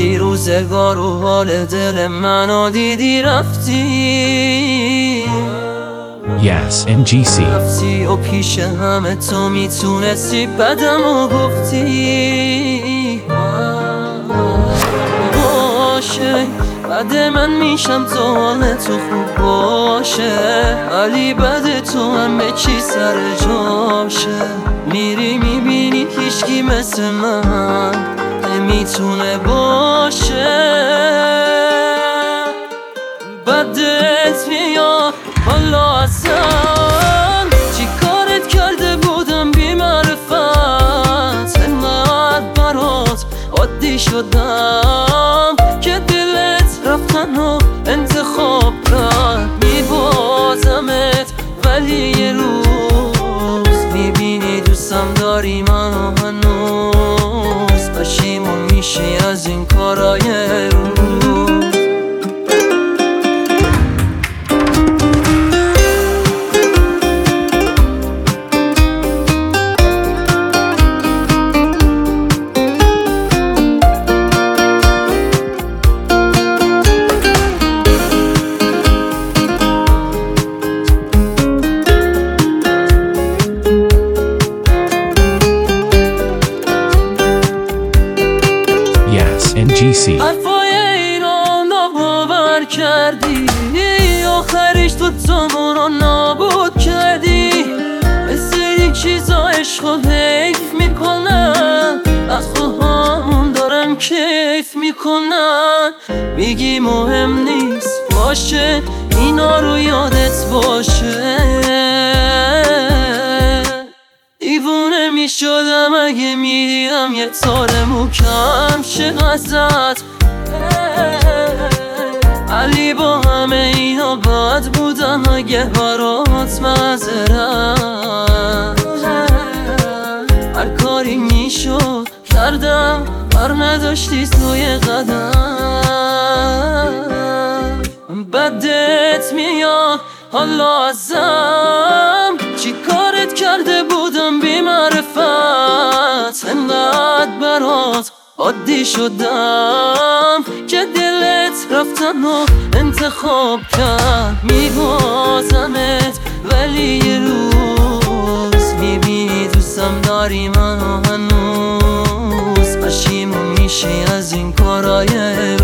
اومدی روزگار و حال دل منو دیدی رفتی Yes, NGC. رفتی و پیش همه تو میتونستی بدمو گفتی باشه بعد من میشم تو حال تو خوب باشه ولی بعد تو همه چی سر جاشه میری میبینی هیچکی مثل من نمیتونه باشه بدت میاد حالا اصلا چی کارت کرده بودم بی معرفت انقدر برات عادی شدم که دلت رفتن و انتخاب کرد میبازمت ولی یه روز میبینی دوستم داری منو هنوز پشیمون میشی از این کارای روز NGC. حرفای ایران باور کردی آخرش تو تامون رو نابود کردی به سری چیزا عشق و حیف میکنن از خواهان دارن کیف میکنن میگی مهم نیست باشه اینا رو یادت باشه دیوونه میشدم اگه میدیدم یه تار موکم شه ازت علی با همه اینا بد بودم اگه برات معذرت هر کاری میشد کردم بر نداشتی توی قدم بدت میاد حالا ازم چی کارت کرده بودم بی معرفت انقدر برات عادی شدم که دلت رفتن و انتخاب کرد میبازمت ولی یه روز میبینی دوستم داری منو هنوز پشیمون میشی از این کارای